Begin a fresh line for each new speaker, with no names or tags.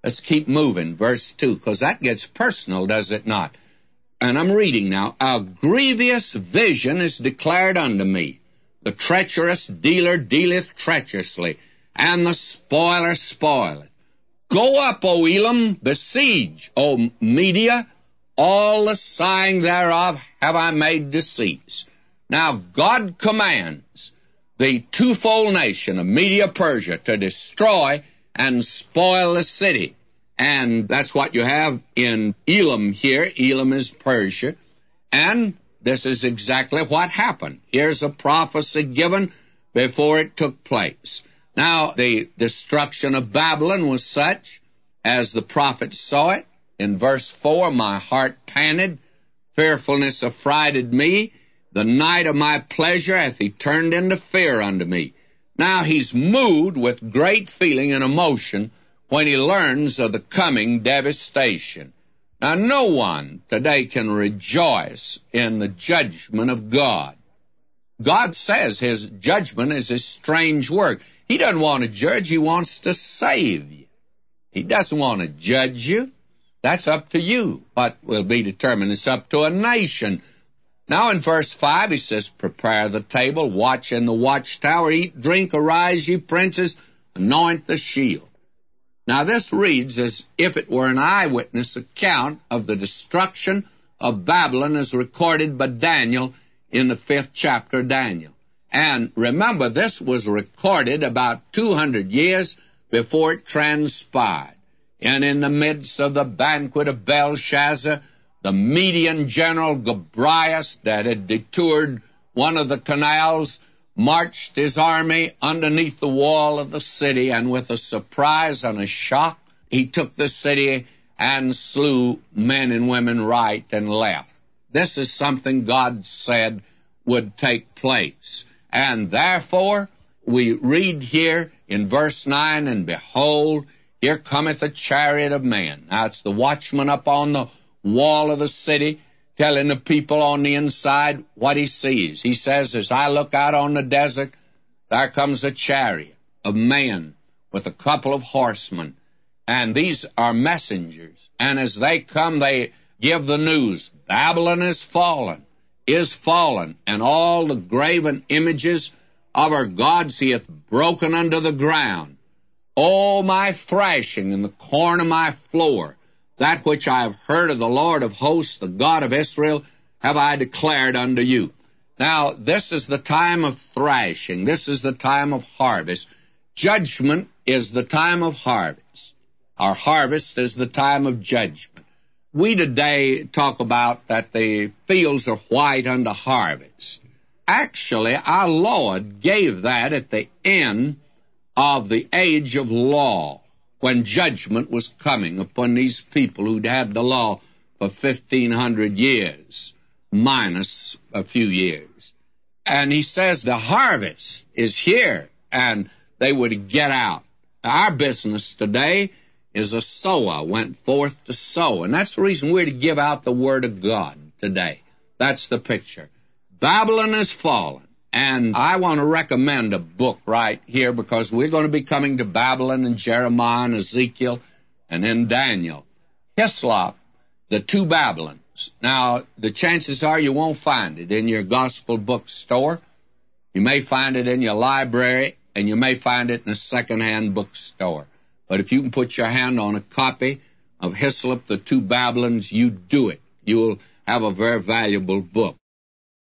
Let's keep moving, verse 2, because that gets personal, does it not? And I'm reading now. A grievous vision is declared unto me. The treacherous dealer dealeth treacherously, and the spoiler spoileth. Go up, O Elam, besiege, O Media, all the sighing thereof have I made deceits. Now God commands the twofold nation of Media Persia to destroy and spoil the city. And that's what you have in Elam here. Elam is Persia. And this is exactly what happened. Here's a prophecy given before it took place. Now, the destruction of Babylon was such as the prophet saw it. In verse 4, my heart panted, fearfulness affrighted me. The night of my pleasure hath he turned into fear unto me. Now he's moved with great feeling and emotion when he learns of the coming devastation. Now, no one today can rejoice in the judgment of God. God says his judgment is his strange work. He doesn't want to judge, he wants to save you. He doesn't want to judge you. That's up to you. What will be determined is up to a nation. Now in verse 5 he says, prepare the table, watch in the watchtower, eat, drink, arise, ye princes, anoint the shield. Now this reads as if it were an eyewitness account of the destruction of Babylon as recorded by Daniel in the 5th chapter of Daniel. And remember, this was recorded about 200 years before it transpired. And in the midst of the banquet of Belshazzar, the Median general Gobryas that had detoured one of the canals marched his army underneath the wall of the city, and with a surprise and a shock, he took the city and slew men and women right and left. This is something God said would take place. And therefore, we read here in verse 9, and behold, here cometh a chariot of man. Now it's the watchman up on the wall of the city, telling the people on the inside what he sees. He says, as I look out on the desert, there comes a chariot of men with a couple of horsemen. And these are messengers. And as they come, they give the news, Babylon is fallen, and all the graven images of our gods he hath broken under the ground. O my thrashing in the corn of my floor, that which I have heard of the Lord of hosts, the God of Israel, have I declared unto you. Now, this is the time of thrashing. This is the time of harvest. Judgment is the time of harvest. Our harvest is the time of judgment. We today talk about that the fields are white unto harvest. Actually, our Lord gave that at the end of the age of law, when judgment was coming upon these people who'd had the law for 1,500 years, minus a few years. And he says the harvest is here, and they would get out. Our business today is a sower went forth to sow, and that's the reason we're to give out the Word of God today. That's the picture. Babylon is fallen. And I want to recommend a book right here, because we're going to be coming to Babylon and Jeremiah and Ezekiel and then Daniel. Hislop, The Two Babylons. Now, the chances are you won't find it in your gospel bookstore. You may find it in your library, and you may find it in a second-hand bookstore. But if you can put your hand on a copy of Hislop, The Two Babylons, you do it. You'll have a very valuable book.